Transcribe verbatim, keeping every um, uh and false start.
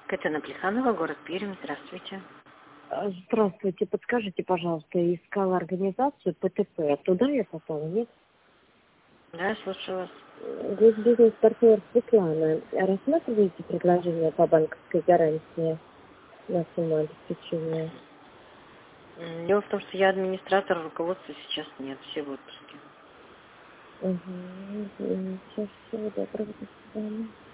Татьяна Плеханова, город Пермь. Здравствуйте. Здравствуйте, подскажите, пожалуйста, я искала организацию Пэ Тэ Пэ. Туда я попала, нет? Да, я слушаю вас. Здесь бизнес-партнер Светлана. Рассматриваете предложение по банковской гарантии на сумму обеспечения? М, Дело в том, что я администратор, руководства сейчас нет, все в отпуске. Угу. Сейчас всего доброго, до свидания.